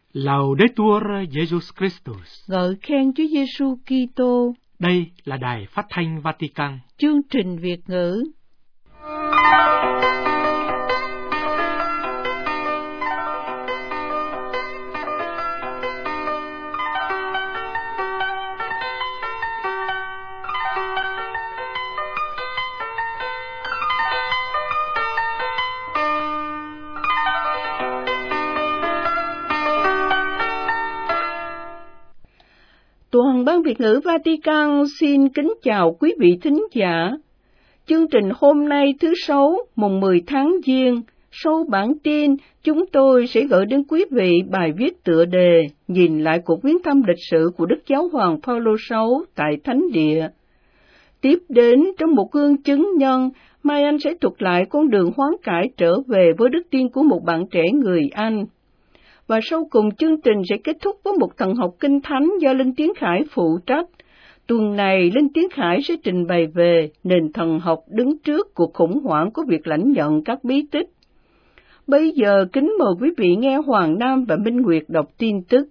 Laudetur Jesus Christus. Ngợi khen Chúa Giêsu Kitô. Đây là Đài Phát thanh Vatican. Chương trình Việt ngữ. Toàn ban Việt ngữ Vatican xin kính chào quý vị thính giả. Chương trình hôm nay thứ Sáu, mùng 10 tháng Giêng, sau bản tin, chúng tôi sẽ gửi đến quý vị bài viết tựa đề Nhìn lại cuộc viếng thăm lịch sử của Đức Giáo hoàng Phaolô VI tại Thánh Địa. Tiếp đến, trong một gương chứng nhân, Mai Anh sẽ thuật lại con đường hoán cải trở về với đức tin của một bạn trẻ người Anh. Và sau cùng chương trình sẽ kết thúc với một thần học kinh thánh do Linh Tiến Khải phụ trách. Tuần này, Linh Tiến Khải sẽ trình bày về nền thần học đứng trước cuộc khủng hoảng của việc lãnh nhận các bí tích. Bây giờ, kính mời quý vị nghe Hoàng Nam và Minh Nguyệt đọc tin tức.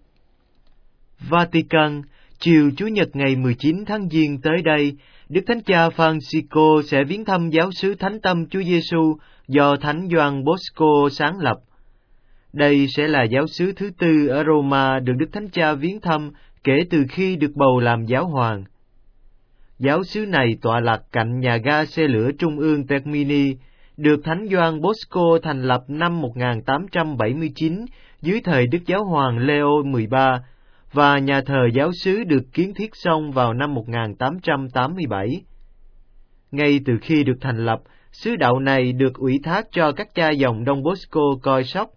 Vatican, chiều Chủ nhật ngày 19 tháng Giêng tới đây, Đức Thánh Cha Francisco sẽ viếng thăm giáo xứ Thánh Tâm Chúa Giêsu do Thánh Gioan Bosco sáng lập. Đây sẽ là giáo xứ thứ tư ở Roma được Đức Thánh Cha viếng thăm kể từ khi được bầu làm giáo hoàng. Giáo xứ này tọa lạc cạnh nhà ga xe lửa trung ương Termini, được Thánh Gioan Bosco thành lập năm 1879 dưới thời Đức Giáo hoàng Leo XIII, và nhà thờ giáo xứ được kiến thiết xong vào năm 1887. Ngay từ khi được thành lập, xứ đạo này được ủy thác cho các cha dòng Đông Bosco coi sóc.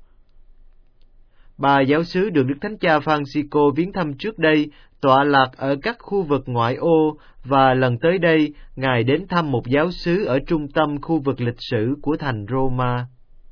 Ba giáo xứ được Đức Thánh Cha Francisco viếng thăm trước đây tọa lạc ở các khu vực ngoại ô, và lần tới đây, Ngài đến thăm một giáo xứ ở trung tâm khu vực lịch sử của thành Roma.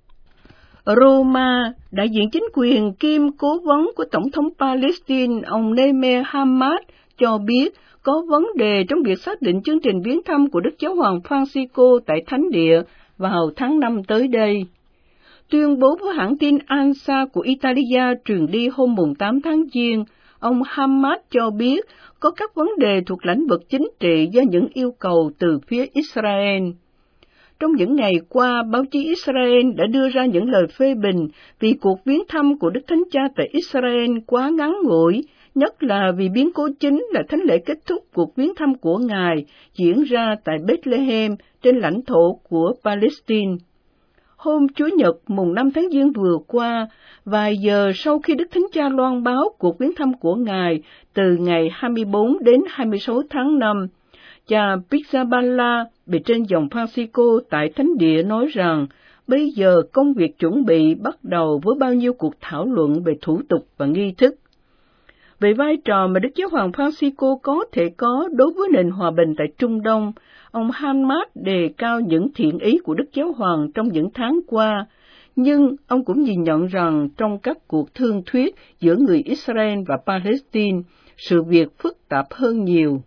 Roma, đại diện chính quyền kiêm cố vấn của Tổng thống Palestine, ông Nehemiah Hamad, cho biết có vấn đề trong việc xác định chương trình viếng thăm của Đức Giáo hoàng Francisco tại Thánh Địa vào tháng 5 tới đây. Tuyên bố với hãng tin ANSA của Italia truyền đi hôm 8 tháng Giêng, ông Hamad cho biết có các vấn đề thuộc lĩnh vực chính trị do những yêu cầu từ phía Israel. Trong những ngày qua, báo chí Israel đã đưa ra những lời phê bình vì cuộc viếng thăm của Đức Thánh Cha tại Israel quá ngắn ngủi, nhất là vì biến cố chính là thánh lễ kết thúc cuộc viếng thăm của Ngài diễn ra tại Bethlehem trên lãnh thổ của Palestine. Hôm Chủ nhật mùng 5 tháng Giêng vừa qua, vài giờ sau khi Đức Thánh Cha loan báo cuộc viếng thăm của Ngài từ ngày 24 đến 26 tháng 5, cha Pizzaballa, bề trên dòng Francisco tại Thánh Địa nói rằng bây giờ công việc chuẩn bị bắt đầu với bao nhiêu cuộc thảo luận về thủ tục và nghi thức. Về vai trò mà Đức Giáo hoàng Francisco có thể có đối với nền hòa bình tại Trung Đông, ông Hamad đề cao những thiện ý của Đức Giáo hoàng trong những tháng qua, nhưng ông cũng nhìn nhận rằng trong các cuộc thương thuyết giữa người Israel và Palestine, sự việc phức tạp hơn nhiều.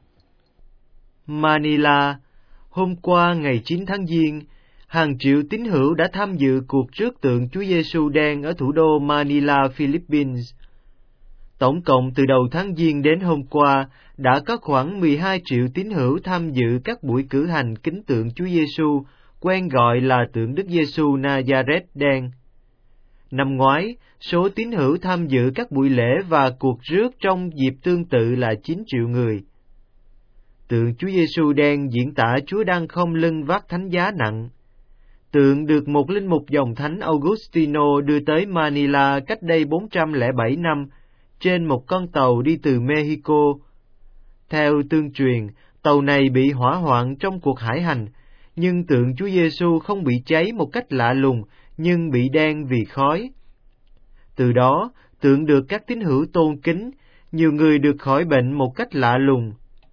Manila, hôm qua ngày 9 tháng Giêng, hàng triệu tín hữu đã tham dự cuộc rước tượng Chúa Giêsu đen ở thủ đô Manila, Philippines. Tổng cộng từ đầu tháng Giêng đến hôm qua, đã có khoảng 12 triệu tín hữu tham dự các buổi cử hành kính tượng Chúa Giêsu, quen gọi là tượng Đức Giêsu Nazareth đen. Năm ngoái, số tín hữu tham dự các buổi lễ và cuộc rước trong dịp tương tự là 9 triệu người. Tượng Chúa Giêsu đen diễn tả Chúa đang khom lưng vác thánh giá nặng. Tượng được một linh mục dòng thánh Augustino đưa tới Manila cách đây 407 năm, trên một con tàu đi từ Mexico. Theo tương truyền, tàu này bị hỏa hoạn trong cuộc hải hành, nhưng tượng Chúa Giêsu không bị cháy một cách lạ lùng, nhưng bị đen vì khói. Từ đó, tượng được các tín hữu tôn kính, nhiều người được khỏi bệnh một cách lạ lùng.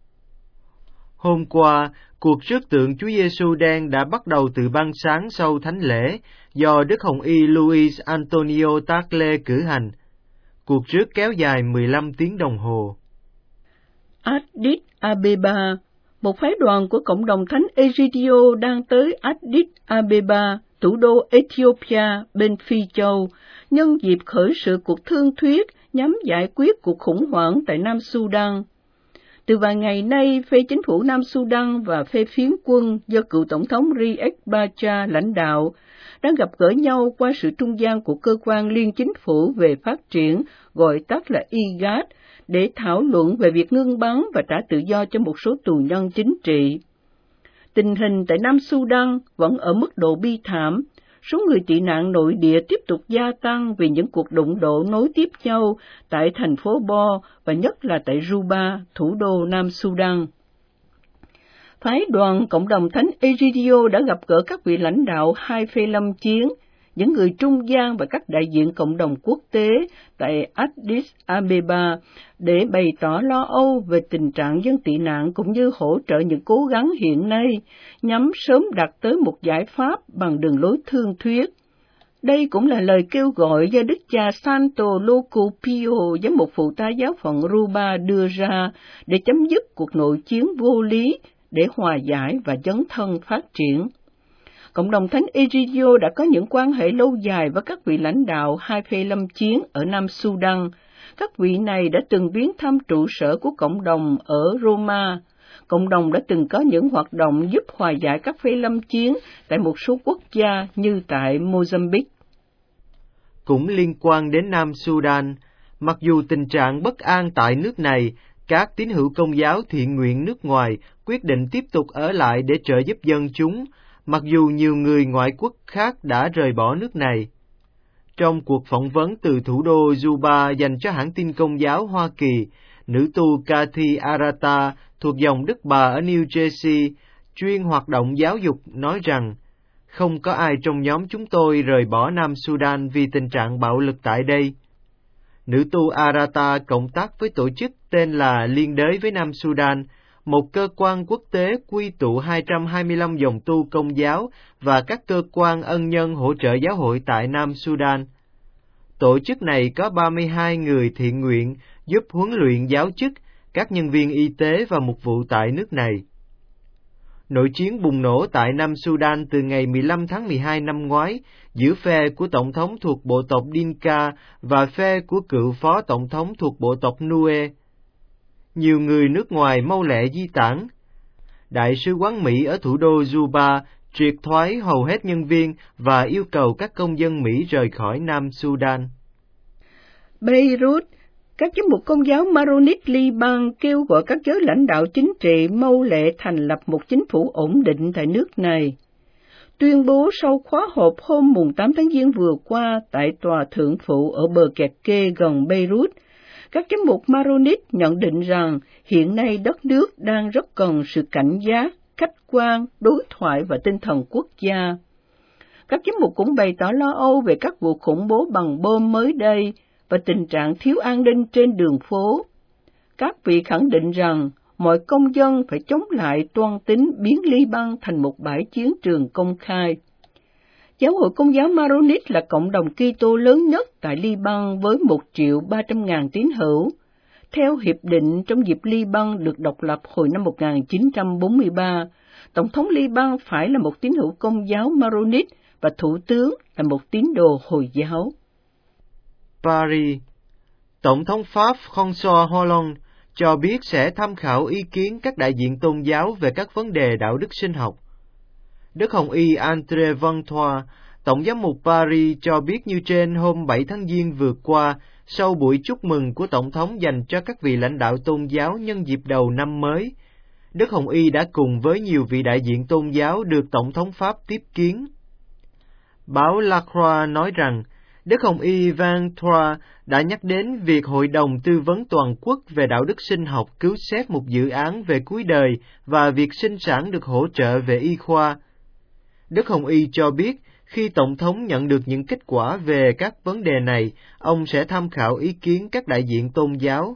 Hôm qua, cuộc rước tượng Chúa Giêsu đen đã bắt đầu từ ban sáng sau thánh lễ, do Đức Hồng Y Luis Antonio Tagle cử hành. Cuộc rước kéo dài 15 tiếng đồng hồ. Addis Abeba, một phái đoàn của cộng đồng thánh Egidio đang tới Addis Abeba thủ đô Ethiopia bên Phi Châu, nhân dịp khởi sự cuộc thương thuyết nhằm giải quyết cuộc khủng hoảng tại Nam Sudan. Từ vài ngày nay, phe chính phủ Nam Sudan và phe phiến quân do cựu Tổng thống Riek Machar lãnh đạo đang gặp gỡ nhau qua sự trung gian của cơ quan liên chính phủ về phát triển, gọi tắt là IGAD, để thảo luận về việc ngưng bắn và trả tự do cho một số tù nhân chính trị. Tình hình tại Nam Sudan vẫn ở mức độ bi thảm. Số người tị nạn nội địa tiếp tục gia tăng vì những cuộc đụng độ nối tiếp nhau tại thành phố Bo và nhất là tại Juba, thủ đô Nam Sudan. Phái đoàn Cộng đồng Thánh Egidio đã gặp gỡ các vị lãnh đạo hai phe lâm chiến, những người trung gian và các đại diện cộng đồng quốc tế tại Addis Abeba để bày tỏ lo âu về tình trạng dân tị nạn cũng như hỗ trợ những cố gắng hiện nay nhằm sớm đạt tới một giải pháp bằng đường lối thương thuyết. Đây cũng là lời kêu gọi do Đức cha Santo Locupio, giám mục phụ tá giáo phận Ruba đưa ra để chấm dứt cuộc nội chiến vô lý, để hòa giải và dấn thân phát triển. Cộng đồng Thánh Egidio đã có những quan hệ lâu dài với các vị lãnh đạo hai phe lâm chiến ở Nam Sudan. Các vị này đã từng viếng thăm trụ sở của cộng đồng ở Roma. Cộng đồng đã từng có những hoạt động giúp hòa giải các phe lâm chiến tại một số quốc gia như tại Mozambique. Cũng liên quan đến Nam Sudan, mặc dù tình trạng bất an tại nước này, các tín hữu Công giáo thiện nguyện nước ngoài quyết định tiếp tục ở lại để trợ giúp dân chúng, mặc dù nhiều người ngoại quốc khác đã rời bỏ nước này. Trong cuộc phỏng vấn từ thủ đô Juba dành cho hãng tin Công giáo Hoa Kỳ, nữ tu Kathy Arata thuộc dòng Đức Bà ở New Jersey, chuyên hoạt động giáo dục, nói rằng không có ai trong nhóm chúng tôi rời bỏ Nam Sudan vì tình trạng bạo lực tại đây. Nữ tu Arata cộng tác với tổ chức tên là Liên đới với Nam Sudan, một cơ quan quốc tế quy tụ 225 dòng tu Công giáo và các cơ quan ân nhân hỗ trợ giáo hội tại Nam Sudan. Tổ chức này có 32 người thiện nguyện giúp huấn luyện giáo chức, các nhân viên y tế và mục vụ tại nước này. Nội chiến bùng nổ tại Nam Sudan từ ngày 15 tháng 12 năm ngoái giữa phe của Tổng thống thuộc bộ tộc Dinka và phe của cựu Phó Tổng thống thuộc bộ tộc Nue. Nhiều người nước ngoài mau lẹ di tản. Đại sứ quán Mỹ ở thủ đô Juba triệt thoái hầu hết nhân viên và yêu cầu các công dân Mỹ rời khỏi Nam Sudan. Beirut, các giám mục Công giáo Maronite Liban kêu gọi các giới lãnh đạo chính trị mau lẹ thành lập một chính phủ ổn định tại nước này. Tuyên bố sau khóa họp hôm 8 tháng Giêng vừa qua tại tòa thượng phụ ở bờ kẹt kê gần Beirut, các giám mục Maronite nhận định rằng hiện nay đất nước đang rất cần sự cảnh giác, khách quan, đối thoại và tinh thần quốc gia. Các giám mục cũng bày tỏ lo âu về các vụ khủng bố bằng bom mới đây và tình trạng thiếu an ninh trên đường phố. Các vị khẳng định rằng mọi công dân phải chống lại toan tính biến Liban thành một bãi chiến trường công khai. Giáo hội Công giáo Maronite là cộng đồng Kitô lớn nhất tại Liban với 1.300.000 tín hữu. Theo hiệp định trong dịp Liban được độc lập hồi năm 1943, Tổng thống Liban phải là một tín hữu Công giáo Maronite và Thủ tướng là một tín đồ Hồi giáo. Paris, Tổng thống Pháp François Hollande cho biết sẽ tham khảo ý kiến các đại diện tôn giáo về các vấn đề đạo đức sinh học. Đức Hồng Y André Vantois, Tổng giám mục Paris cho biết như trên hôm 7 tháng Giêng vừa qua, sau buổi chúc mừng của Tổng thống dành cho các vị lãnh đạo tôn giáo nhân dịp đầu năm mới, Đức Hồng Y đã cùng với nhiều vị đại diện tôn giáo được Tổng thống Pháp tiếp kiến. Báo La Croix nói rằng, Đức Hồng Y Vantois đã nhắc đến việc Hội đồng Tư vấn Toàn quốc về đạo đức sinh học cứu xét một dự án về cuối đời và việc sinh sản được hỗ trợ về y khoa. Đức Hồng Y cho biết, khi Tổng thống nhận được những kết quả về các vấn đề này, ông sẽ tham khảo ý kiến các đại diện tôn giáo.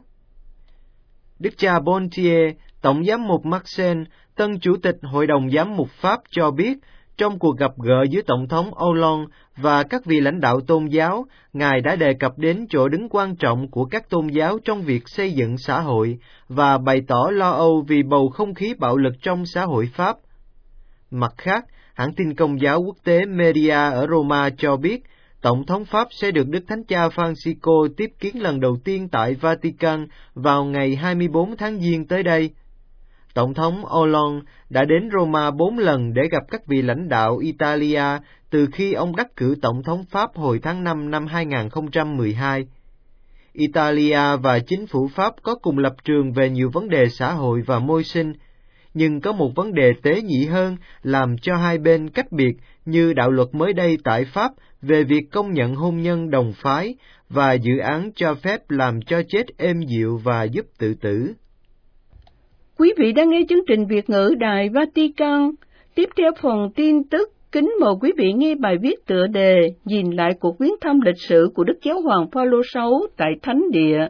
Đức cha Bontier, Tổng giám mục Marcel, tân chủ tịch Hội đồng giám mục Pháp cho biết, trong cuộc gặp gỡ giữa Tổng thống Hollande và các vị lãnh đạo tôn giáo, Ngài đã đề cập đến chỗ đứng quan trọng của các tôn giáo trong việc xây dựng xã hội và bày tỏ lo âu vì bầu không khí bạo lực trong xã hội Pháp. Mặt khác, hãng tin Công giáo quốc tế Media ở Roma cho biết Tổng thống Pháp sẽ được Đức Thánh Cha Francisco tiếp kiến lần đầu tiên tại Vatican vào ngày 24 tháng Giêng tới đây. Tổng thống Hollande đã đến Roma 4 lần để gặp các vị lãnh đạo Italia từ khi ông đắc cử Tổng thống Pháp hồi tháng 5 năm 2012. Italia và chính phủ Pháp có cùng lập trường về nhiều vấn đề xã hội và môi sinh, nhưng có một vấn đề tế nhị hơn làm cho hai bên cách biệt như đạo luật mới đây tại Pháp về việc công nhận hôn nhân đồng phái và dự án cho phép làm cho chết êm dịu và giúp tự tử. Quý vị đang nghe chương trình Việt ngữ Đài Vatican. Tiếp theo phần tin tức, kính mời quý vị nghe bài viết tựa đề Nhìn lại cuộc viếng thăm lịch sử của Đức Giáo hoàng Phaolô VI tại Thánh Địa.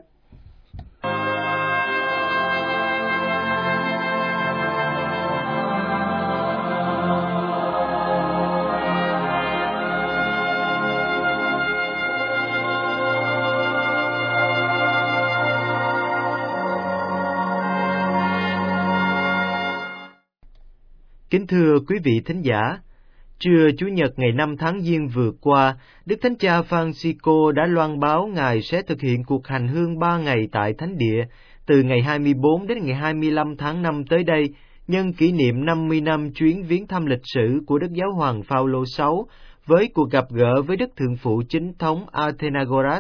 Kính thưa quý vị thính giả, trưa Chủ nhật ngày 5 tháng Giêng vừa qua, Đức Thánh Cha Francisco đã loan báo Ngài sẽ thực hiện cuộc hành hương 3 ngày tại Thánh Địa, từ ngày 24 đến ngày 25 tháng 5 tới đây, nhân kỷ niệm 50 năm chuyến viếng thăm lịch sử của Đức Giáo hoàng Phaolô VI với cuộc gặp gỡ với Đức Thượng phụ Chính thống Athenagoras.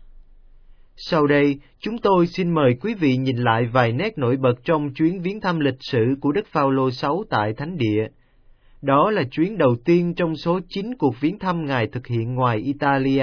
Sau đây, chúng tôi xin mời quý vị nhìn lại vài nét nổi bật trong chuyến viếng thăm lịch sử của Đức Phaolô VI tại Thánh Địa. Đó là chuyến đầu tiên trong số 9 cuộc viếng thăm Ngài thực hiện ngoài Italia.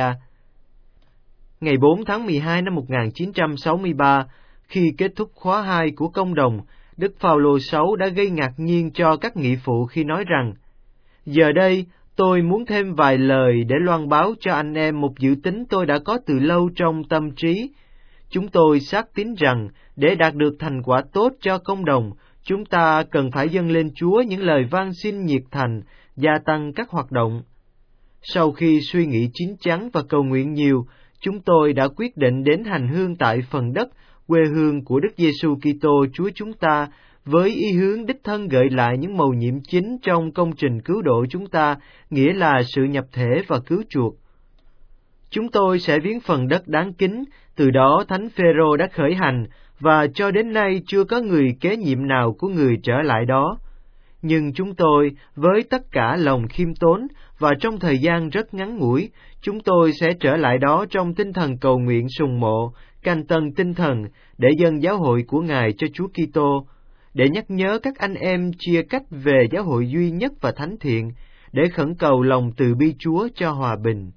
Ngày 4 tháng 12 năm 1963, khi kết thúc khóa 2 của Công đồng, Đức Phaolô VI đã gây ngạc nhiên cho các nghị phụ khi nói rằng: "Giờ đây, tôi muốn thêm vài lời để loan báo cho anh em một dự tính tôi đã có từ lâu trong tâm trí. Chúng tôi xác tín rằng, để đạt được thành quả tốt cho Công đồng, chúng ta cần phải dâng lên Chúa những lời van xin nhiệt thành, gia tăng các hoạt động." Sau khi suy nghĩ chín chắn và cầu nguyện nhiều, chúng tôi đã quyết định đến hành hương tại phần đất, quê hương của Đức Giêsu Kitô Chúa chúng ta, với ý hướng đích thân gợi lại những mầu nhiệm chính trong công trình cứu độ chúng ta, nghĩa là sự nhập thể và cứu chuộc. Chúng tôi sẽ viếng phần đất đáng kính, từ đó Thánh Phêrô đã khởi hành, và cho đến nay chưa có người kế nhiệm nào của người trở lại đó. Nhưng chúng tôi, với tất cả lòng khiêm tốn, và trong thời gian rất ngắn ngủi, chúng tôi sẽ trở lại đó trong tinh thần cầu nguyện sùng mộ, canh tân tinh thần, để dâng giáo hội của Ngài cho Chúa Kitô, để nhắc nhớ các anh em chia cách về giáo hội duy nhất và thánh thiện, để khẩn cầu lòng từ bi Chúa cho hòa bình.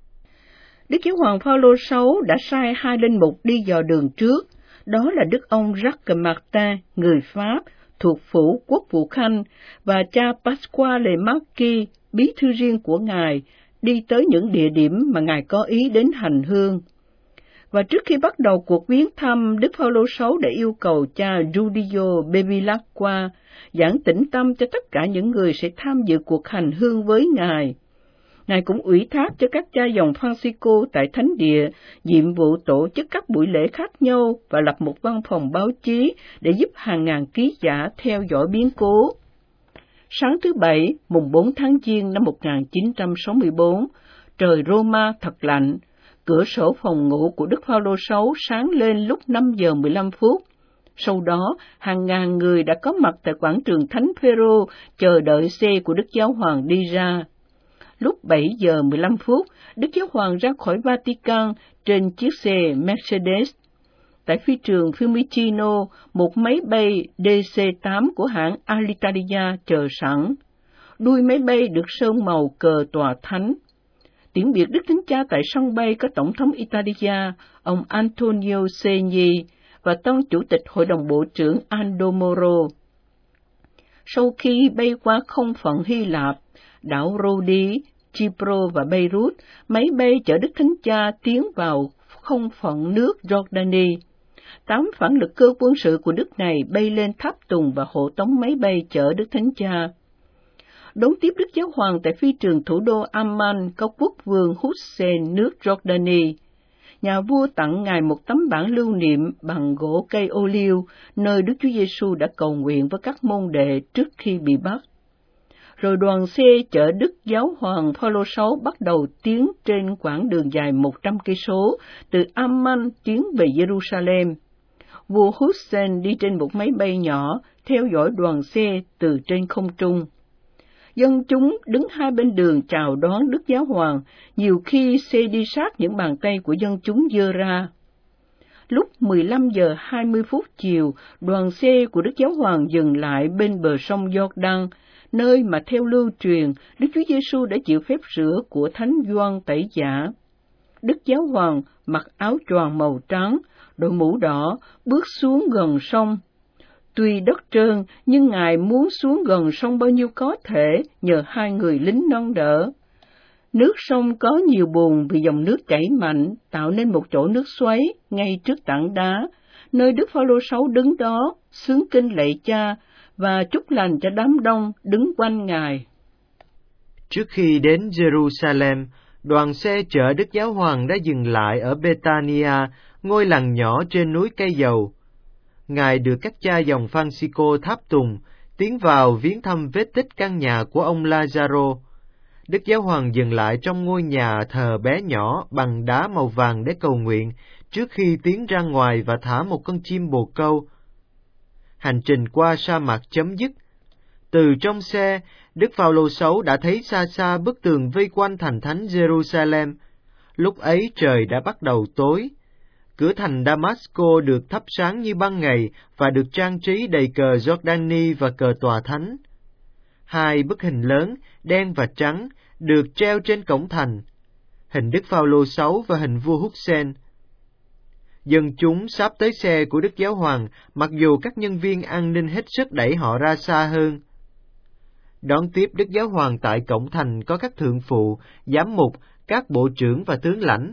Đức Giáo hoàng Phaolô VI đã sai 2 linh mục đi dò đường trước, đó là Đức ông Jacques Martin, người Pháp, thuộc phủ Quốc vụ Khanh, và cha Pasquale Marchi, bí thư riêng của Ngài, đi tới những địa điểm mà Ngài có ý đến hành hương. Và trước khi bắt đầu cuộc viếng thăm, Đức Phaolô VI đã yêu cầu cha Giudio Bevilacqua giảng tĩnh tâm cho tất cả những người sẽ tham dự cuộc hành hương với Ngài. Ngài cũng ủy thác cho các cha dòng Francisco tại Thánh Địa nhiệm vụ tổ chức các buổi lễ khác nhau và lập một văn phòng báo chí để giúp hàng ngàn ký giả theo dõi biến cố. Sáng thứ Bảy, mùng 4 tháng Giêng năm 1964, trời Roma thật lạnh. Cửa sổ phòng ngủ của Đức Phaolô VI sáng lên lúc 5 giờ 15 phút. Sau đó, hàng ngàn người đã có mặt tại quảng trường Thánh Phêrô chờ đợi xe của Đức Giáo hoàng đi ra. Lúc 7 giờ 15 phút, Đức Giáo hoàng ra khỏi Vatican trên chiếc xe Mercedes. Tại phi trường Fiumicino, một máy bay DC-8 của hãng Alitalia chờ sẵn. Đuôi máy bay được sơn màu cờ tòa thánh. Tiễn biệt Đức Thánh Cha tại sân bay có Tổng thống Italia, ông Antonio Segni, và Tân Chủ tịch Hội đồng Bộ trưởng Aldo Moro. Sau khi bay qua không phận Hy Lạp, đảo Rodi, Chipro và Beirut, máy bay chở Đức Thánh Cha tiến vào không phận nước Jordani. 8 phản lực cơ quân sự của nước này bay lên tháp tùng và hộ tống máy bay chở Đức Thánh Cha. Đón tiếp Đức Giáo hoàng tại phi trường thủ đô Amman có quốc vương Hussein nước Jordani. Nhà vua tặng Ngài một tấm bản lưu niệm bằng gỗ cây ô liu, nơi Đức Chúa Giêsu đã cầu nguyện với các môn đệ trước khi bị bắt. Rồi đoàn xe chở Đức Giáo hoàng Phaolô VI bắt đầu tiến trên quãng đường dài 100 cây số từ Amman tiến về Jerusalem. Vua Hussein đi trên một máy bay nhỏ theo dõi đoàn xe từ trên không trung. Dân chúng đứng hai bên đường chào đón Đức Giáo hoàng, nhiều khi xe đi sát những bàn tay của dân chúng giơ ra. Lúc 15 giờ 20 phút chiều, đoàn xe của Đức Giáo hoàng dừng lại bên bờ sông Giô-đăng, nơi mà theo lưu truyền Đức Chúa Giêsu đã chịu phép rửa của Thánh Gioan Tẩy Giả. Đức Giáo hoàng mặc áo choàng màu trắng, đội mũ đỏ, bước xuống gần sông. Tuy đất trơn, nhưng Ngài muốn xuống gần sông bao nhiêu có thể nhờ hai người lính nâng đỡ. Nước sông có nhiều bùn vì dòng nước chảy mạnh, tạo nên một chỗ nước xoáy ngay trước tảng đá, nơi Đức Phaolô VI đứng đó, xướng kinh lạy Cha và chúc lành cho đám đông đứng quanh Ngài. Trước khi đến Jerusalem, đoàn xe chở Đức Giáo hoàng đã dừng lại ở Betania, ngôi làng nhỏ trên núi Cây Dầu. Ngài được các cha dòng Francisco tháp tùng, tiến vào viếng thăm vết tích căn nhà của ông Lazaro. Đức Giáo hoàng dừng lại trong ngôi nhà thờ bé nhỏ bằng đá màu vàng để cầu nguyện, trước khi tiến ra ngoài và thả một con chim bồ câu. Hành trình qua sa mạc chấm dứt. Từ trong xe, Đức Phaolô VI đã thấy xa xa bức tường vây quanh thành thánh Jerusalem. Lúc ấy trời đã bắt đầu tối. Cửa thành Damasco được thắp sáng như ban ngày và được trang trí đầy cờ Giordani và cờ tòa thánh. Hai bức hình lớn, đen và trắng, được treo trên cổng thành, hình Đức Phaolô VI và hình vua Hussein. Dân chúng sáp tới xe của Đức Giáo hoàng, mặc dù các nhân viên an ninh hết sức đẩy họ ra xa hơn. Đón tiếp Đức Giáo hoàng tại cổng thành có các thượng phụ, giám mục, các bộ trưởng và tướng lãnh.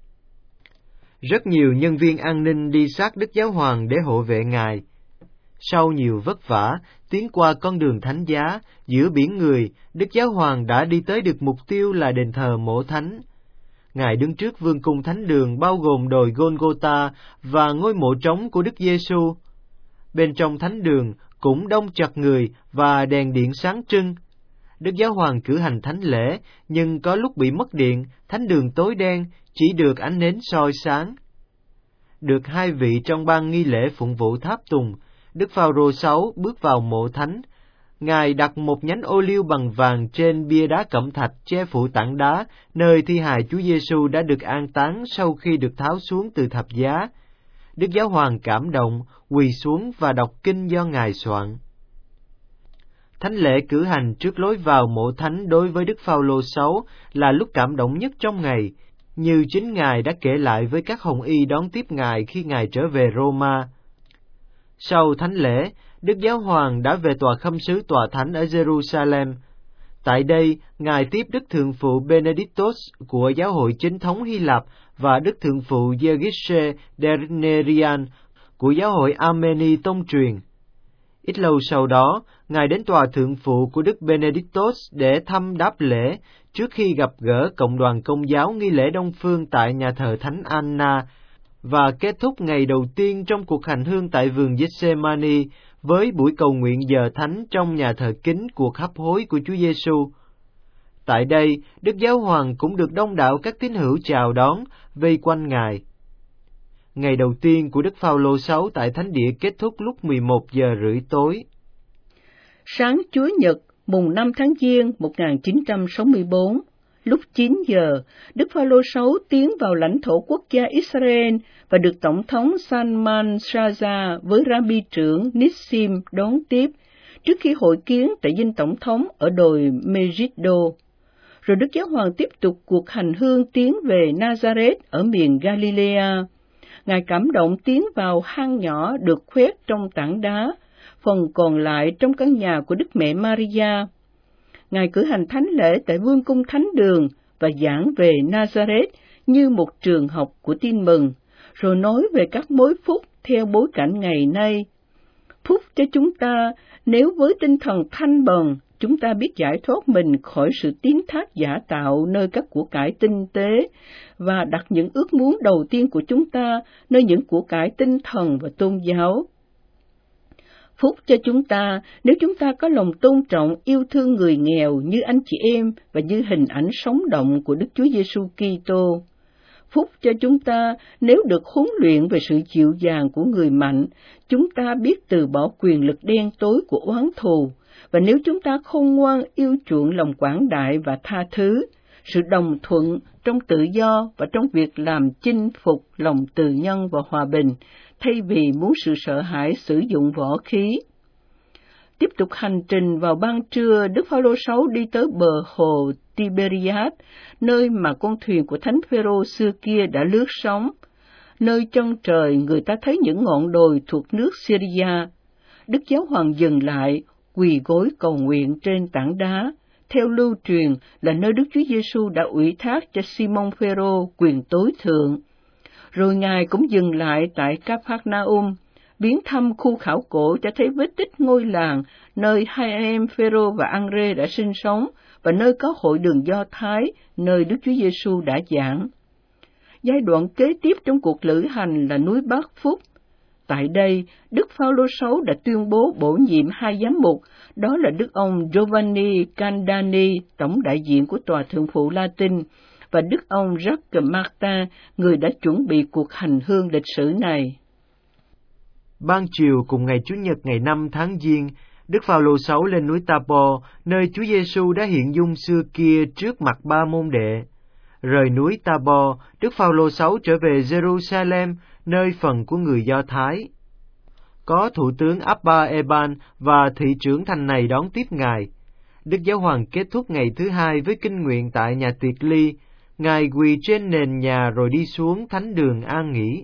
Rất nhiều nhân viên an ninh đi sát Đức Giáo hoàng để hộ vệ Ngài. Sau nhiều vất vả, tiến qua con đường thánh giá, giữa biển người, Đức Giáo hoàng đã đi tới được mục tiêu là đền thờ Mộ Thánh. Ngài đứng trước vương cung thánh đường bao gồm đồi Golgotha và ngôi mộ trống của Đức Giêsu. Bên trong thánh đường cũng đông chật người và đèn điện sáng trưng. Đức Giáo hoàng cử hành thánh lễ, nhưng có lúc bị mất điện, thánh đường tối đen, chỉ được ánh nến soi sáng. Được hai vị trong ban nghi lễ phụng vụ tháp tùng, Đức Phaolô VI bước vào mộ thánh. Ngài đặt một nhánh ô liu bằng vàng trên bia đá cẩm thạch che phủ tảng đá, nơi thi hài Chúa Giêsu đã được an táng sau khi được tháo xuống từ thập giá. Đức Giáo hoàng cảm động, quỳ xuống và đọc kinh do Ngài soạn. Thánh lễ cử hành trước lối vào mộ thánh đối với Đức Phaolô VI là lúc cảm động nhất trong ngày, như chính Ngài đã kể lại với các hồng y đón tiếp Ngài khi Ngài trở về Roma. Sau thánh lễ, Đức Giáo hoàng đã về tòa khâm sứ tòa thánh ở Jerusalem. Tại đây, Ngài tiếp Đức Thượng phụ Benedictus của Giáo hội Chính thống Hy Lạp và Đức Thượng phụ Georgise Dernerian của Giáo hội Armeni Tông truyền. Ít lâu sau đó, Ngài đến tòa thượng phụ của Đức Benedictus để thăm đáp lễ trước khi gặp gỡ cộng đoàn Công giáo nghi lễ Đông Phương tại nhà thờ Thánh Anna, và kết thúc ngày đầu tiên trong cuộc hành hương tại vườn Gethsemane với buổi cầu nguyện giờ thánh trong nhà thờ kính cuộc hấp hối của Chúa Giêsu. Tại đây, Đức Giáo hoàng cũng được đông đảo các tín hữu chào đón, vây quanh Ngài. Ngày đầu tiên của Đức Phaolô VI tại thánh địa kết thúc lúc 11:30 tối. Sáng Chúa Nhật, mùng 5 tháng Giêng 1964, lúc 9 giờ, Đức Phaolô VI tiến vào lãnh thổ quốc gia Israel và được Tổng thống Salman Shaza với Rabbi trưởng Nissim đón tiếp trước khi hội kiến tại dinh Tổng thống ở đồi Megiddo. Rồi Đức Giáo hoàng tiếp tục cuộc hành hương tiến về Nazareth ở miền Galilea. Ngài cảm động tiến vào hang nhỏ được khoét trong tảng đá, phần còn lại trong căn nhà của Đức Mẹ Maria. Ngài cử hành thánh lễ tại vương cung thánh đường và giảng về Nazareth như một trường học của tin mừng, rồi nói về các mối phúc theo bối cảnh ngày nay. Phúc cho chúng ta nếu với tinh thần thanh bần, chúng ta biết giải thoát mình khỏi sự tiến thác giả tạo nơi các của cải tinh tế và đặt những ước muốn đầu tiên của chúng ta nơi những của cải tinh thần và tôn giáo. Phúc cho chúng ta nếu chúng ta có lòng tôn trọng, yêu thương người nghèo như anh chị em và như hình ảnh sống động của Đức Chúa Giêsu Kitô. Phúc cho chúng ta nếu được huấn luyện về sự dịu dàng của người mạnh, chúng ta biết từ bỏ quyền lực đen tối của oán thù, và nếu chúng ta khôn ngoan yêu chuộng lòng quảng đại và tha thứ, sự đồng thuận trong tự do và trong việc làm chinh phục lòng từ nhân và hòa bình, thay vì muốn sự sợ hãi sử dụng võ khí. Tiếp tục hành trình vào ban trưa, Đức Phao-lô 6 đi tới bờ hồ Tiberias, nơi mà con thuyền của Thánh Phêrô xưa kia đã lướt sóng. Nơi chân trời, người ta thấy những ngọn đồi thuộc nước Syria. Đức Giáo Hoàng dừng lại, quỳ gối cầu nguyện trên tảng đá. Theo lưu truyền là nơi Đức Chúa Giêsu đã ủy thác cho Simon Phêrô quyền tối thượng. Rồi Ngài cũng dừng lại tại Capernaum, viếng thăm khu khảo cổ cho thấy vết tích ngôi làng nơi hai anh em Phêrô và Ăng-rê đã sinh sống và nơi có hội đường Do Thái, nơi Đức Chúa Giêsu đã giảng. Giai đoạn kế tiếp trong cuộc lữ hành là núi Bát Phúc. Tại đây, Đức Phao-lô 6 đã tuyên bố bổ nhiệm hai giám mục, đó là Đức ông Giovanni Candani, tổng đại diện của Tòa Thượng phụ Latin, và Đức ông Jacques Martin, người đã chuẩn bị cuộc hành hương lịch sử này. Ban chiều cùng ngày Chủ nhật ngày 5 tháng Giêng, Đức Phao-lô 6 lên núi Tabor, nơi Chúa Giêsu đã hiện dung xưa kia trước mặt ba môn đệ. Rời núi Tabor, Đức Phao-lô 6 trở về Jerusalem, nơi phần của người Do Thái. Có thủ tướng Abba Eban và thị trưởng thành này đón tiếp Ngài. Đức Giáo Hoàng kết thúc ngày thứ hai với kinh nguyện tại nhà tiệc ly. Ngài quỳ trên nền nhà rồi đi xuống thánh đường an nghỉ.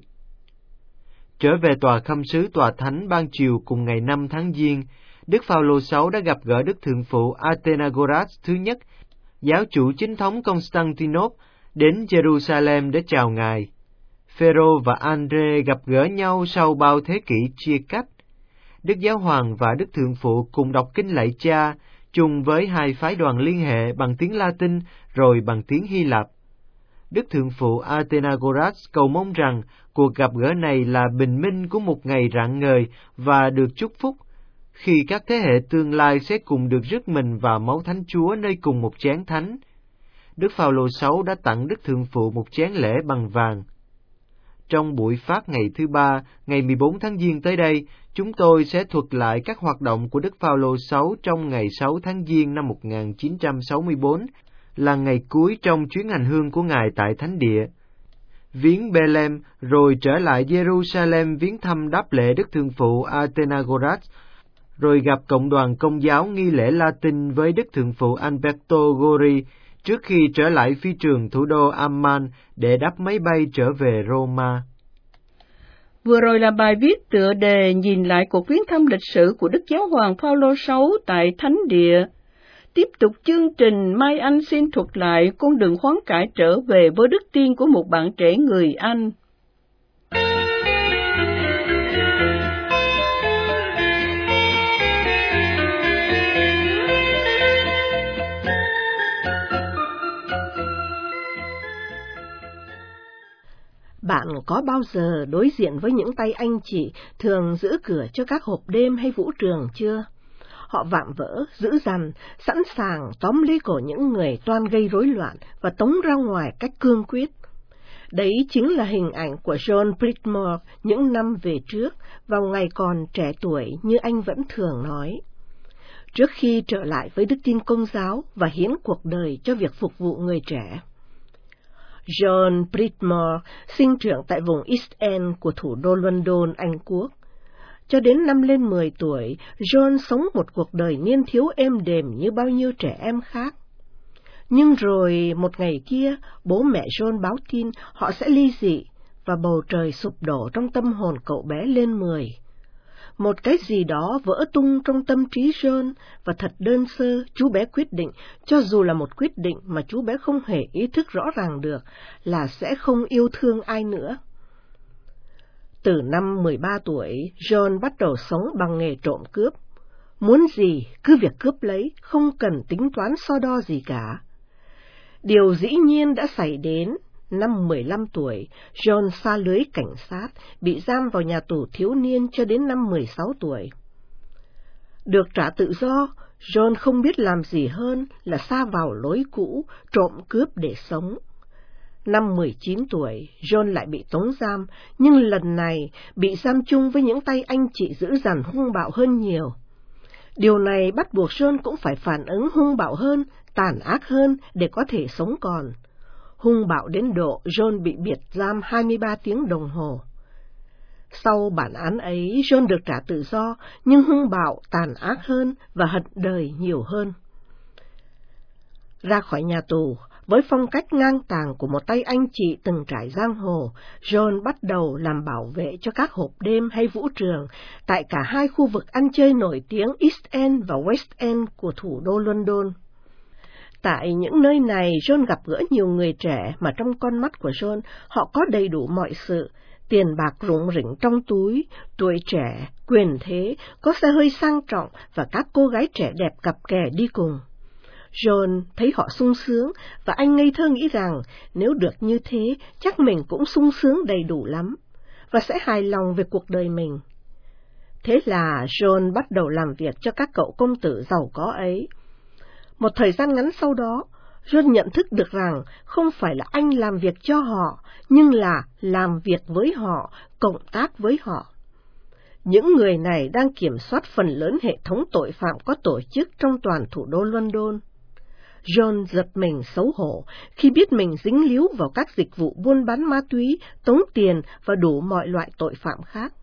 Trở về tòa khâm sứ tòa thánh ban chiều cùng ngày 5 tháng Giêng, Đức Phao-lô 6 đã gặp gỡ Đức Thượng phụ Athenagoras thứ nhất, giáo chủ chính thống Constantinople, đến Jerusalem để chào Ngài. Phêrô và Andre gặp gỡ nhau sau bao thế kỷ chia cách. Đức Giáo Hoàng và Đức Thượng phụ cùng đọc kinh lạy Cha, chung với hai phái đoàn liên hệ bằng tiếng Latin rồi bằng tiếng Hy Lạp. Đức Thượng phụ Athenagoras cầu mong rằng cuộc gặp gỡ này là bình minh của một ngày rạng ngời và được chúc phúc, khi các thế hệ tương lai sẽ cùng được rước mình vào máu Thánh Chúa nơi cùng một chén thánh. Đức Phao-lô 6 đã tặng Đức Thượng phụ một chén lễ bằng vàng. Trong buổi phát ngày thứ ba, ngày 14 tháng Giêng tới đây, chúng tôi sẽ thuật lại các hoạt động của Đức Phao-lô 6 trong ngày 6 tháng Giêng năm 1964, là ngày cuối trong chuyến hành hương của Ngài tại Thánh Địa. Viếng Bethlehem rồi trở lại Jerusalem viếng thăm đáp lễ Đức Thượng phụ Athenagoras, rồi gặp cộng đoàn Công giáo nghi lễ Latin với Đức Thượng phụ Alberto Gori, trước khi trở lại phi trường thủ đô Amman để đáp máy bay trở về Roma. Vừa rồi là bài viết tựa đề nhìn lại cuộc viếng thăm lịch sử của Đức Giáo hoàng Phao-lô 6 tại Thánh Địa. Tiếp tục chương trình, Mai Anh xin thuật lại con đường hoán cải trở về với đức tin của một bạn trẻ người Anh. Bạn có bao giờ đối diện với những tay anh chị thường giữ cửa cho các hộp đêm hay vũ trường chưa? Họ vạm vỡ, dữ dằn, sẵn sàng tóm lấy cổ những người toan gây rối loạn và tống ra ngoài cách cương quyết. Đấy chính là hình ảnh của John Bridmore những năm về trước, vào ngày còn trẻ tuổi như anh vẫn thường nói. Trước khi trở lại với đức tin Công giáo và hiến cuộc đời cho việc phục vụ người trẻ. John Bridmore sinh trưởng tại vùng East End của thủ đô London, Anh Quốc. Cho đến năm lên 10 tuổi, John sống một cuộc đời niên thiếu êm đềm như bao nhiêu trẻ em khác. Nhưng rồi một ngày kia, bố mẹ John báo tin họ sẽ ly dị, và bầu trời sụp đổ trong tâm hồn cậu bé lên 10. Một cái gì đó vỡ tung trong tâm trí John, và thật đơn sơ, chú bé quyết định, cho dù là một quyết định mà chú bé không hề ý thức rõ ràng được, là sẽ không yêu thương ai nữa. Từ năm 13 tuổi, John bắt đầu sống bằng nghề trộm cướp. Muốn gì, cứ việc cướp lấy, không cần tính toán so đo gì cả. Điều dĩ nhiên đã xảy đến. Năm 15 tuổi, John sa lưới cảnh sát, bị giam vào nhà tù thiếu niên cho đến năm 16 tuổi. Được trả tự do, John không biết làm gì hơn là sa vào lối cũ, trộm cướp để sống. Năm 19 tuổi, John lại bị tống giam, nhưng lần này bị giam chung với những tay anh chị dữ dằn hung bạo hơn nhiều. Điều này bắt buộc John cũng phải phản ứng hung bạo hơn, tàn ác hơn để có thể sống còn. Hung bạo đến độ John bị biệt giam 23 tiếng đồng hồ. Sau bản án ấy, John được trả tự do, nhưng hung bạo, tàn ác hơn và hận đời nhiều hơn. Ra khỏi nhà tù, với phong cách ngang tàng của một tay anh chị từng trải giang hồ, John bắt đầu làm bảo vệ cho các hộp đêm hay vũ trường tại cả hai khu vực ăn chơi nổi tiếng East End và West End của thủ đô London. Tại những nơi này, John gặp gỡ nhiều người trẻ mà trong con mắt của John, họ có đầy đủ mọi sự, tiền bạc rủng rỉnh trong túi, tuổi trẻ, quyền thế, có xe hơi sang trọng và các cô gái trẻ đẹp cặp kè đi cùng. John thấy họ sung sướng và anh ngây thơ nghĩ rằng nếu được như thế, chắc mình cũng sung sướng đầy đủ lắm và sẽ hài lòng về cuộc đời mình. Thế là John bắt đầu làm việc cho các cậu công tử giàu có ấy. Một thời gian ngắn sau đó, John nhận thức được rằng không phải là anh làm việc cho họ, nhưng là làm việc với họ, cộng tác với họ. Những người này đang kiểm soát phần lớn hệ thống tội phạm có tổ chức trong toàn thủ đô London. John giật mình xấu hổ khi biết mình dính líu vào các dịch vụ buôn bán ma túy, tống tiền và đủ mọi loại tội phạm khác.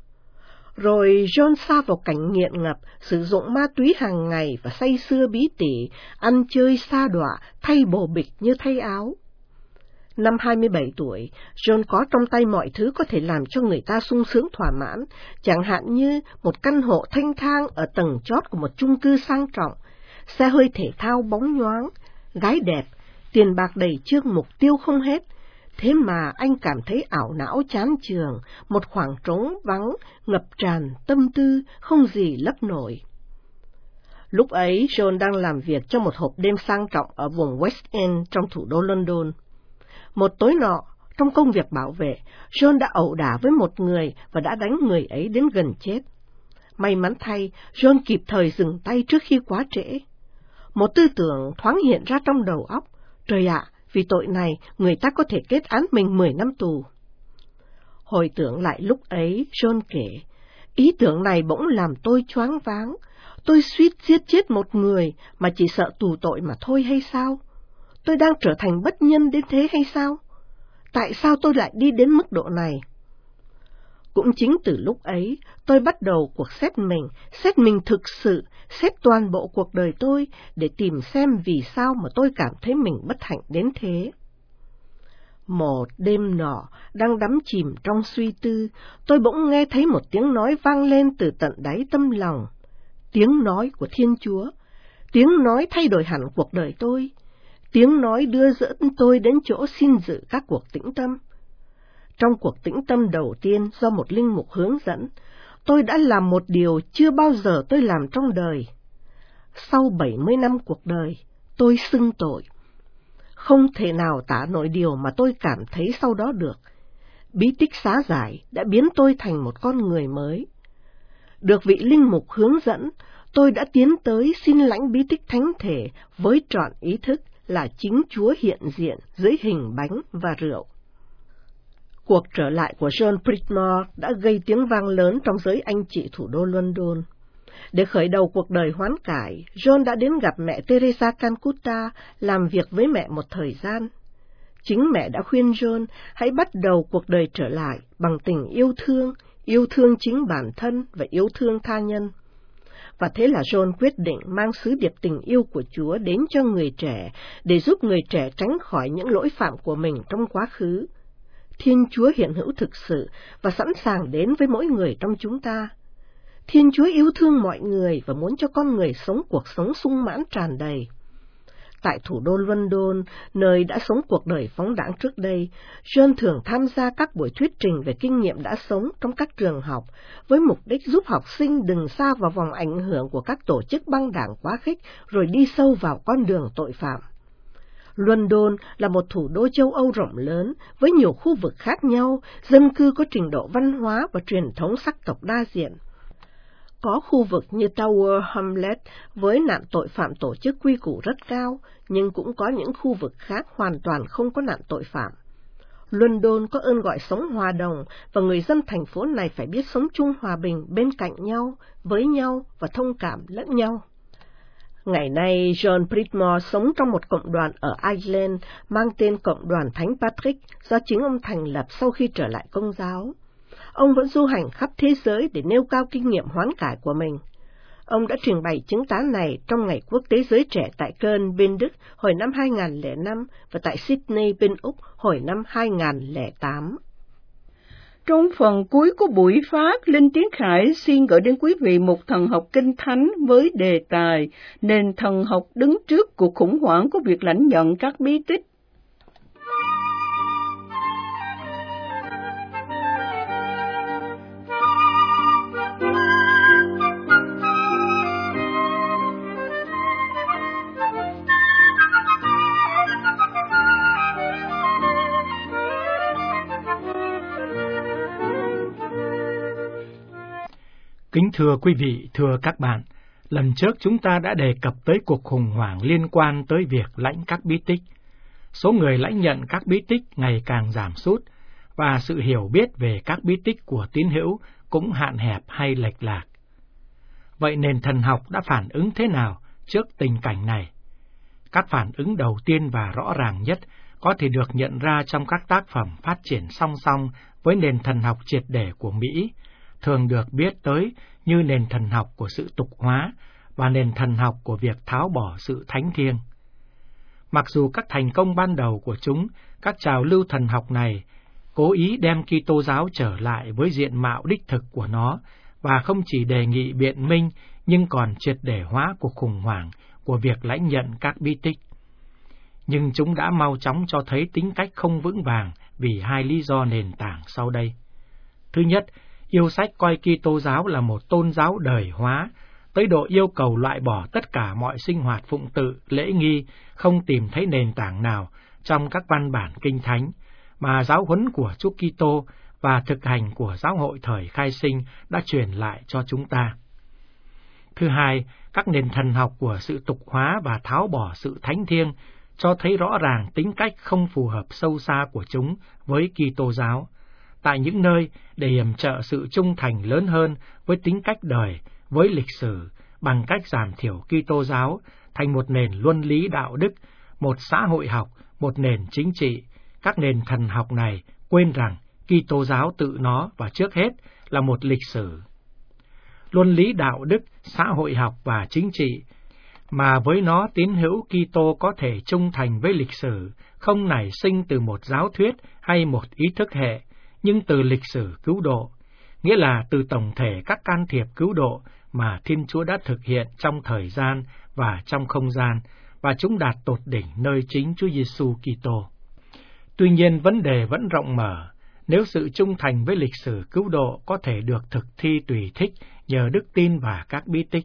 Rồi John sa vào cảnh nghiện ngập, sử dụng ma túy hàng ngày và say sưa bí tỉ, ăn chơi sa đọa, thay bồ bịch như thay áo. Năm 27 tuổi, John có trong tay mọi thứ có thể làm cho người ta sung sướng thỏa mãn, chẳng hạn như một căn hộ thanh thang ở tầng chót của một chung cư sang trọng, xe hơi thể thao bóng nhoáng, gái đẹp, tiền bạc đầy chương mục tiêu không hết. Thế mà anh cảm thấy ảo não chán chường, một khoảng trống vắng, ngập tràn tâm tư, không gì lấp nổi. Lúc ấy, John đang làm việc cho một hộp đêm sang trọng ở vùng West End trong thủ đô London. Một tối nọ, trong công việc bảo vệ, John đã ẩu đả với một người và đã đánh người ấy đến gần chết. May mắn thay, John kịp thời dừng tay trước khi quá trễ. Một tư tưởng thoáng hiện ra trong đầu óc, trời ạ, vì tội này người ta có thể kết án mình 10 năm tù. Hồi tưởng lại lúc ấy, John kể, ý tưởng này bỗng làm tôi choáng váng. Tôi suýt giết chết một người mà chỉ sợ tù tội mà thôi hay sao? Tôi đang trở thành bất nhân đến thế hay sao? Tại sao tôi lại đi đến mức độ này? Cũng chính từ lúc ấy, tôi bắt đầu cuộc xét mình thực sự, xét toàn bộ cuộc đời tôi để tìm xem vì sao mà tôi cảm thấy mình bất hạnh đến thế. Một đêm nọ, đang đắm chìm trong suy tư, tôi bỗng nghe thấy một tiếng nói vang lên từ tận đáy tâm lòng. Tiếng nói của Thiên Chúa, tiếng nói thay đổi hẳn cuộc đời tôi, tiếng nói đưa dẫn tôi đến chỗ xin dự các cuộc tĩnh tâm. Trong cuộc tĩnh tâm đầu tiên do một linh mục hướng dẫn, tôi đã làm một điều chưa bao giờ tôi làm trong đời. Sau 70 năm cuộc đời, tôi xưng tội. Không thể nào tả nổi điều mà tôi cảm thấy sau đó được. Bí tích xá giải đã biến tôi thành một con người mới. Được vị linh mục hướng dẫn, tôi đã tiến tới xin lãnh bí tích thánh thể với trọn ý thức là chính Chúa hiện diện dưới hình bánh và rượu. Cuộc trở lại của John Pridmore đã gây tiếng vang lớn trong giới anh chị thủ đô London. Để khởi đầu cuộc đời hoán cải, John đã đến gặp mẹ Teresa Calcutta, làm việc với mẹ một thời gian. Chính mẹ đã khuyên John hãy bắt đầu cuộc đời trở lại bằng tình yêu thương chính bản thân và yêu thương tha nhân. Và thế là John quyết định mang sứ điệp tình yêu của Chúa đến cho người trẻ, để giúp người trẻ tránh khỏi những lỗi phạm của mình trong quá khứ. Thiên Chúa hiện hữu thực sự và sẵn sàng đến với mỗi người trong chúng ta. Thiên Chúa yêu thương mọi người và muốn cho con người sống cuộc sống sung mãn tràn đầy. Tại thủ đô London, nơi đã sống cuộc đời phóng đãng trước đây, John thường tham gia các buổi thuyết trình về kinh nghiệm đã sống trong các trường học, với mục đích giúp học sinh đừng sa vào vòng ảnh hưởng của các tổ chức băng đảng quá khích rồi đi sâu vào con đường tội phạm. London là một thủ đô châu Âu rộng lớn, với nhiều khu vực khác nhau, dân cư có trình độ văn hóa và truyền thống sắc tộc đa diện. Có khu vực như Tower Hamlets với nạn tội phạm tổ chức quy củ rất cao, nhưng cũng có những khu vực khác hoàn toàn không có nạn tội phạm. London có ơn gọi sống hòa đồng, và người dân thành phố này phải biết sống chung hòa bình bên cạnh nhau, với nhau và thông cảm lẫn nhau. Ngày nay, John Pridmore sống trong một cộng đoàn ở Ireland mang tên Cộng đoàn Thánh Patrick do chính ông thành lập sau khi trở lại Công giáo. Ông vẫn du hành khắp thế giới để nêu cao kinh nghiệm hoán cải của mình. Ông đã trình bày chứng tá này trong Ngày Quốc tế Giới Trẻ tại Köln, bên Đức hồi năm 2005 và tại Sydney, bên Úc hồi năm 2008. Trong phần cuối của buổi phát, Linh Tiến Khải xin gửi đến quý vị một thần học kinh thánh với đề tài Nền thần học đứng trước cuộc khủng hoảng của việc lãnh nhận các bí tích. Kính thưa quý vị, thưa các bạn, lần trước chúng ta đã đề cập tới cuộc khủng hoảng liên quan tới việc lãnh các bí tích. Số người lãnh nhận các bí tích ngày càng giảm sút, và sự hiểu biết về các bí tích của tín hữu cũng hạn hẹp hay lệch lạc. Vậy nền thần học đã phản ứng thế nào trước tình cảnh này? Các phản ứng đầu tiên và rõ ràng nhất có thể được nhận ra trong các tác phẩm phát triển song song với nền thần học triệt để của Mỹ, thường được biết tới như nền thần học của sự tục hóa và nền thần học của việc tháo bỏ sự thánh thiêng. Mặc dù các thành công ban đầu của chúng, các trào lưu thần học này cố ý đem Kitô giáo trở lại với diện mạo đích thực của nó và không chỉ đề nghị biện minh nhưng còn triệt để hóa cuộc khủng hoảng của việc lãnh nhận các bí tích. Nhưng chúng đã mau chóng cho thấy tính cách không vững vàng vì hai lý do nền tảng sau đây. Thứ nhất, yêu sách coi Kitô giáo là một tôn giáo đời hóa, tới độ yêu cầu loại bỏ tất cả mọi sinh hoạt phụng tự, lễ nghi, không tìm thấy nền tảng nào trong các văn bản kinh thánh, mà giáo huấn của Chúa Kitô và thực hành của giáo hội thời khai sinh đã truyền lại cho chúng ta. Thứ hai, các nền thần học của sự tục hóa và tháo bỏ sự thánh thiêng cho thấy rõ ràng tính cách không phù hợp sâu xa của chúng với Kitô giáo, tại những nơi để yểm trợ sự trung thành lớn hơn với tính cách đời, với lịch sử, bằng cách giảm thiểu Kitô giáo thành một nền luân lý đạo đức, một xã hội học, một nền chính trị. Các nền thần học này quên rằng Kitô giáo tự nó và trước hết là một lịch sử. Luân lý đạo đức, xã hội học và chính trị, mà với nó tín hữu Kitô có thể trung thành với lịch sử, không nảy sinh từ một giáo thuyết hay một ý thức hệ, nhưng từ lịch sử cứu độ, nghĩa là từ tổng thể các can thiệp cứu độ mà Thiên Chúa đã thực hiện trong thời gian và trong không gian, và chúng đạt tột đỉnh nơi chính Chúa Giêsu Kitô. Tuy nhiên, vấn đề vẫn rộng mở. Nếu sự trung thành với lịch sử cứu độ có thể được thực thi tùy thích nhờ đức tin và các bí tích,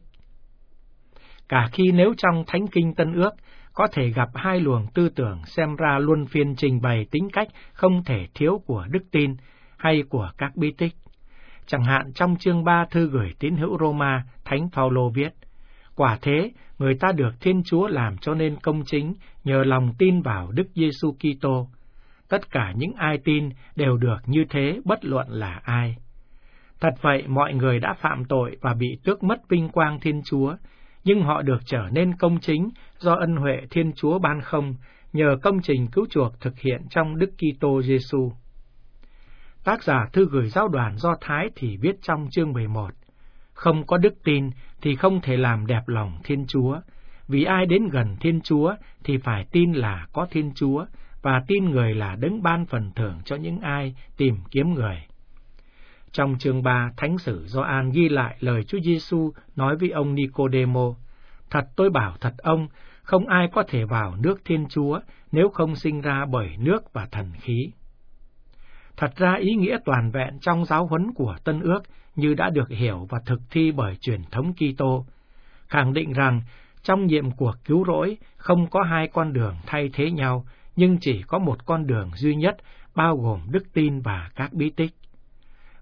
cả khi nếu trong Thánh Kinh Tân Ước có thể gặp hai luồng tư tưởng xem ra luân phiên trình bày tính cách không thể thiếu của đức tin hay của các bí tích. Chẳng hạn trong chương 3 thư gửi tín hữu Roma, Thánh Phaolô viết: quả thế, người ta được Thiên Chúa làm cho nên công chính nhờ lòng tin vào Đức Giêsu Kitô. Tất cả những ai tin đều được như thế, bất luận là ai. Thật vậy, mọi người đã phạm tội và bị tước mất vinh quang Thiên Chúa, nhưng họ được trở nên công chính do ân huệ Thiên Chúa ban không, nhờ công trình cứu chuộc thực hiện trong Đức Kitô Giêsu. Tác giả thư gửi giáo đoàn Do Thái thì viết trong chương 11: không có đức tin thì không thể làm đẹp lòng Thiên Chúa, vì ai đến gần Thiên Chúa thì phải tin là có Thiên Chúa, và tin người là đấng ban phần thưởng cho những ai tìm kiếm người. Trong chương 3, Thánh sử Gioan ghi lại lời Chúa Giêsu nói với ông Nicôđêmô: thật tôi bảo thật ông, không ai có thể vào nước Thiên Chúa nếu không sinh ra bởi nước và thần khí. Thật ra ý nghĩa toàn vẹn trong giáo huấn của Tân Ước như đã được hiểu và thực thi bởi truyền thống Kitô, khẳng định rằng trong nhiệm cuộc cứu rỗi không có hai con đường thay thế nhau, nhưng chỉ có một con đường duy nhất bao gồm đức tin và các bí tích.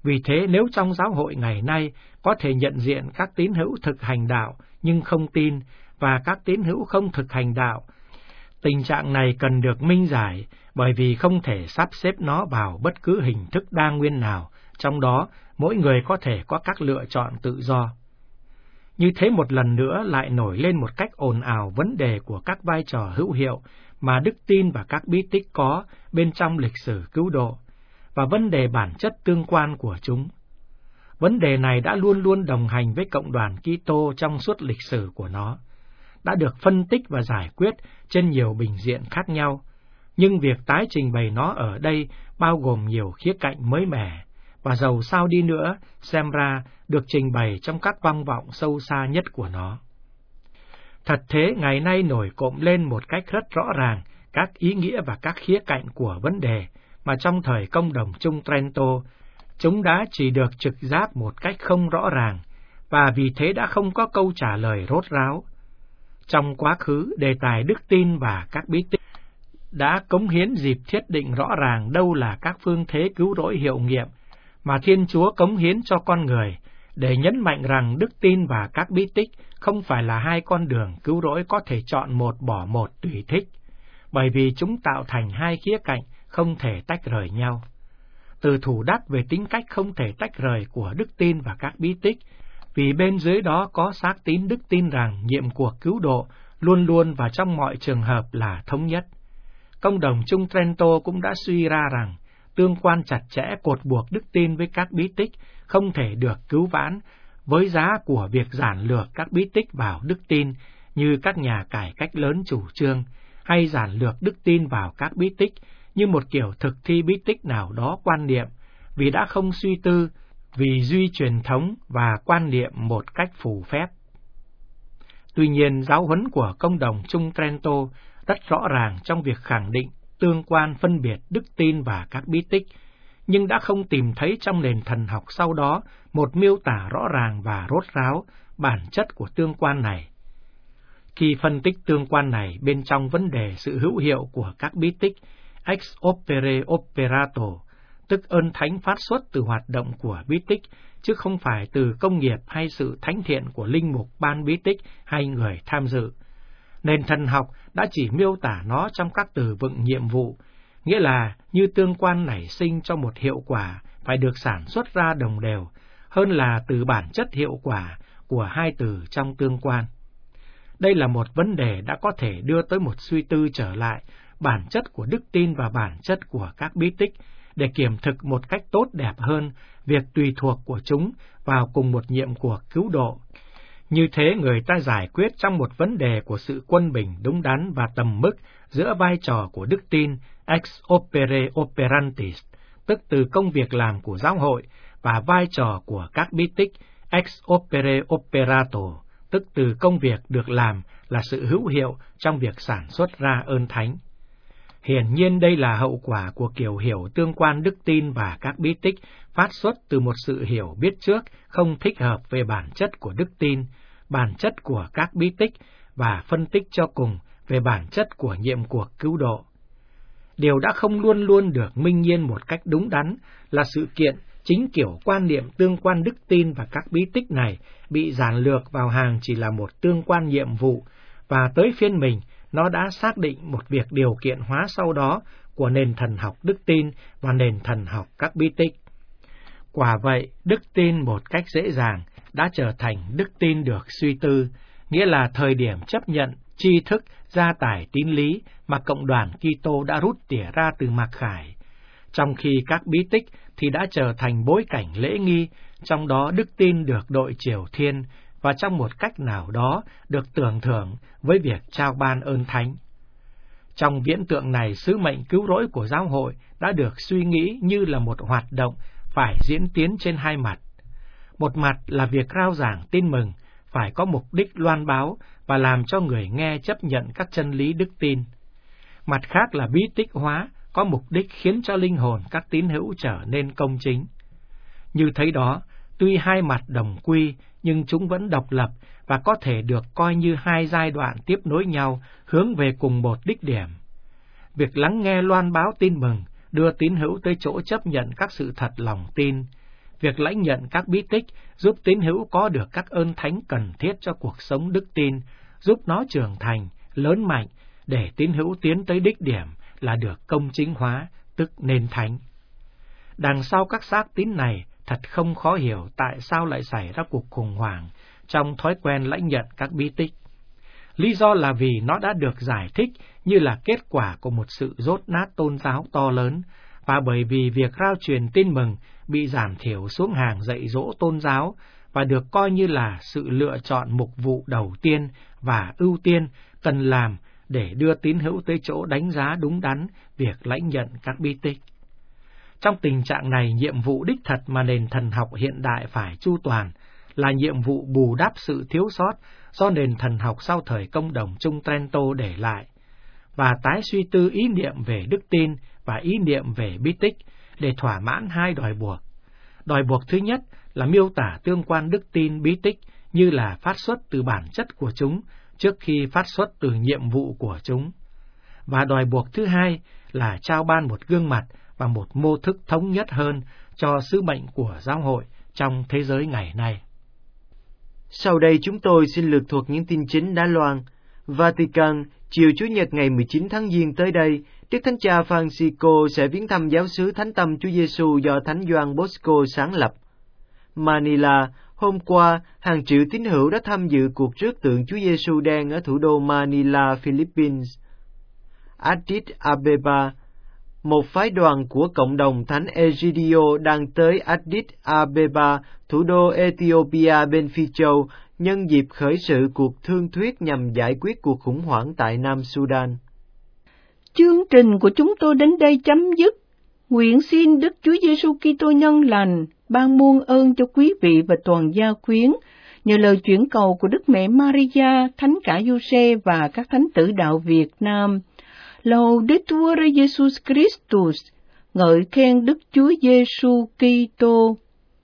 Vì thế nếu trong giáo hội ngày nay có thể nhận diện các tín hữu thực hành đạo nhưng không tin và các tín hữu không thực hành đạo, tình trạng này cần được minh giải bởi vì không thể sắp xếp nó vào bất cứ hình thức đa nguyên nào, trong đó mỗi người có thể có các lựa chọn tự do. Như thế một lần nữa lại nổi lên một cách ồn ào vấn đề của các vai trò hữu hiệu mà đức tin và các bí tích có bên trong lịch sử cứu độ, và vấn đề bản chất tương quan của chúng. Vấn đề này đã luôn luôn đồng hành với cộng đoàn Kitô trong suốt lịch sử của nó, đã được phân tích và giải quyết trên nhiều bình diện khác nhau, nhưng việc tái trình bày nó ở đây bao gồm nhiều khía cạnh mới mẻ, và dầu sao đi nữa, xem ra được trình bày trong các vang vọng sâu xa nhất của nó. Thật thế, ngày nay nổi cộm lên một cách rất rõ ràng các ý nghĩa và các khía cạnh của vấn đề, mà trong thời công đồng chung Trento, chúng đã chỉ được trực giác một cách không rõ ràng, và vì thế đã không có câu trả lời rốt ráo. Trong quá khứ, đề tài đức tin và các bí tích đã cống hiến dịp thiết định rõ ràng đâu là các phương thế cứu rỗi hiệu nghiệm mà Thiên Chúa cống hiến cho con người, để nhấn mạnh rằng đức tin và các bí tích không phải là hai con đường cứu rỗi có thể chọn một bỏ một tùy thích, bởi vì chúng tạo thành hai khía cạnh không thể tách rời nhau. Từ thủ đắc về tính cách không thể tách rời của đức tin và các bí tích, vì bên dưới đó có xác tín đức tin rằng nhiệm cuộc cứu độ luôn luôn và trong mọi trường hợp là thống nhất. Công đồng chung Trento cũng đã suy ra rằng tương quan chặt chẽ cột buộc đức tin với các bí tích không thể được cứu vãn với giá của việc giản lược các bí tích vào đức tin như các nhà cải cách lớn chủ trương, hay giản lược đức tin vào các bí tích như một kiểu thực thi bí tích nào đó quan niệm, vì đã không suy tư, vì duy truyền thống và quan niệm một cách phù phép. Tuy nhiên, giáo huấn của công đồng chung Trento rất rõ ràng trong việc khẳng định tương quan phân biệt đức tin và các bí tích, nhưng đã không tìm thấy trong nền thần học sau đó một miêu tả rõ ràng và rốt ráo bản chất của tương quan này. Khi phân tích tương quan này bên trong vấn đề sự hữu hiệu của các bí tích, ex opere operato, tức ơn thánh phát xuất từ hoạt động của bí tích, chứ không phải từ công nghiệp hay sự thánh thiện của linh mục ban bí tích hay người tham dự. Nền thần học đã chỉ miêu tả nó trong các từ vựng nhiệm vụ, nghĩa là như tương quan nảy sinh cho một hiệu quả phải được sản xuất ra đồng đều, hơn là từ bản chất hiệu quả của hai từ trong tương quan. Đây là một vấn đề đã có thể đưa tới một suy tư trở lại bản chất của đức tin và bản chất của các bí tích, để kiểm thực một cách tốt đẹp hơn việc tùy thuộc của chúng vào cùng một nhiệm cuộc cứu độ. Như thế người ta giải quyết trong một vấn đề của sự quân bình đúng đắn và tầm mức giữa vai trò của đức tin ex opere operantis, tức từ công việc làm của giáo hội, và vai trò của các bí tích ex opere operato, tức từ công việc được làm là sự hữu hiệu trong việc sản xuất ra ơn thánh. Hiển nhiên đây là hậu quả của kiểu hiểu tương quan đức tin và các bí tích phát xuất từ một sự hiểu biết trước không thích hợp về bản chất của đức tin, bản chất của các bí tích và phân tích cho cùng về bản chất của nhiệm cuộc cứu độ. Điều đã không luôn luôn được minh nhiên một cách đúng đắn là sự kiện chính kiểu quan niệm tương quan đức tin và các bí tích này bị giản lược vào hàng chỉ là một tương quan nhiệm vụ, và tới phiên mình nó đã xác định một việc điều kiện hóa sau đó của nền thần học đức tin và nền thần học các bí tích. Quả vậy, đức tin một cách dễ dàng đã trở thành đức tin được suy tư, nghĩa là thời điểm chấp nhận tri thức gia tải tín lý mà cộng đoàn Kitô đã rút tỉa ra từ mặc khải, trong khi các bí tích thì đã trở thành bối cảnh lễ nghi, trong đó đức tin được đội chiều thiên và trong một cách nào đó được tưởng thưởng với việc trao ban ơn thánh. Trong viễn tượng này, sứ mệnh cứu rỗi của giáo hội đã được suy nghĩ như là một hoạt động phải diễn tiến trên hai mặt. Một mặt là việc rao giảng tin mừng phải có mục đích loan báo và làm cho người nghe chấp nhận các chân lý đức tin. Mặt khác là bí tích hóa có mục đích khiến cho linh hồn các tín hữu trở nên công chính. Như thấy đó, tuy hai mặt đồng quy, nhưng chúng vẫn độc lập và có thể được coi như hai giai đoạn tiếp nối nhau hướng về cùng một đích điểm. Việc lắng nghe loan báo tin mừng đưa tín hữu tới chỗ chấp nhận các sự thật lòng tin. Việc lãnh nhận các bí tích giúp tín hữu có được các ơn thánh cần thiết cho cuộc sống đức tin, giúp nó trưởng thành, lớn mạnh, để tín hữu tiến tới đích điểm là được công chính hóa, tức nên thánh. Đằng sau các xác tín này, thật không khó hiểu tại sao lại xảy ra cuộc khủng hoảng trong thói quen lãnh nhận các bí tích. Lý do là vì nó đã được giải thích như là kết quả của một sự dốt nát tôn giáo to lớn, và bởi vì việc rao truyền tin mừng bị giảm thiểu xuống hàng dạy dỗ tôn giáo và được coi như là sự lựa chọn mục vụ đầu tiên và ưu tiên cần làm để đưa tín hữu tới chỗ đánh giá đúng đắn việc lãnh nhận các bí tích. Trong tình trạng này, nhiệm vụ đích thật mà nền thần học hiện đại phải chu toàn là nhiệm vụ bù đắp sự thiếu sót do nền thần học sau thời công đồng Trung Trento để lại, và tái suy tư ý niệm về đức tin và ý niệm về bí tích để thỏa mãn hai đòi buộc. Đòi buộc thứ nhất là miêu tả tương quan đức tin bí tích như là phát xuất từ bản chất của chúng trước khi phát xuất từ nhiệm vụ của chúng. Và đòi buộc thứ hai là trao ban một gương mặt và một mô thức thống nhất hơn cho sứ mệnh của giáo hội trong thế giới ngày nay. Sau đây chúng tôi xin lược thuật những tin chính đã loan. Vatican, chiều Chủ nhật ngày 19 tháng Giêng tới đây, Đức Thánh Cha Francisco sẽ viếng thăm giáo xứ Thánh Tâm Chúa Giêsu do Thánh Gioan Bosco sáng lập. Manila, hôm qua, hàng triệu tín hữu đã tham dự cuộc rước tượng Chúa Giêsu đen ở thủ đô Manila, Philippines. Addis Abeba, một phái đoàn của cộng đồng Thánh Egidio đang tới Addis Abeba, thủ đô Ethiopia bên Phi Châu, nhân dịp khởi sự cuộc thương thuyết nhằm giải quyết cuộc khủng hoảng tại Nam Sudan. Chương trình của chúng tôi đến đây chấm dứt. Nguyện xin Đức Chúa Giêsu Kitô nhân lành ban muôn ơn cho quý vị và toàn gia quyến, nhờ lời chuyển cầu của Đức Mẹ Maria, Thánh Cả Giuse và các thánh tử đạo Việt Nam. Laudetur Jesus Christus, ngợi khen Đức Chúa Giêsu Kitô.